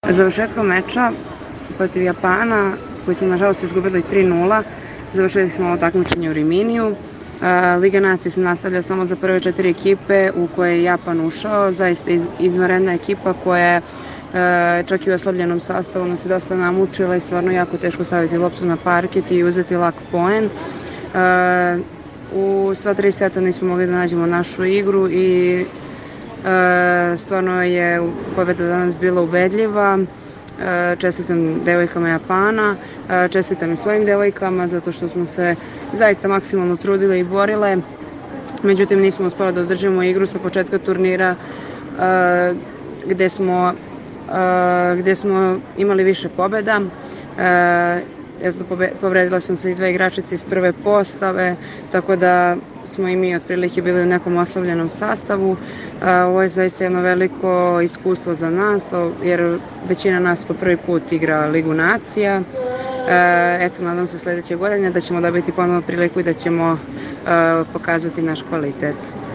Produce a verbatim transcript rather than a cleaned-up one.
Završetkom meča protiv Japana, koji smo nažalost izgubili tri nula, završili smo ovo takmičenje u Riminiju. Liga nacija se nastavlja samo za prve četiri ekipe u koje je Japan ušao. Zaista izvanredna ekipa koja je čak i u oslabljenom sastavu nas je dosta namučila i stvarno jako teško staviti loptu na parket i uzeti lak poen. U sva tri seta nismo mogli da nađemo našu igru i stvarno je pobjeda danas bila ubedljiva. Čestitam devojkama Japana, čestitam i svojim devojkama zato što smo se zaista maksimalno trudile i borile. Međutim, nismo uspeli da održimo igru sa početka turnira gde smo, gde smo imali više pobjeda. Eto, povredila sam se i dve igračice iz prve postave, tako da smo i mi otprilike bili u nekom oslabljenom sastavu. Ovo je zaista jedno veliko iskustvo za nas, jer većina nas po prvi put igra Ligu nacija. Eto, nadam se sledeće godine da ćemo dobiti ponovo priliku i da ćemo pokazati naš kvalitet.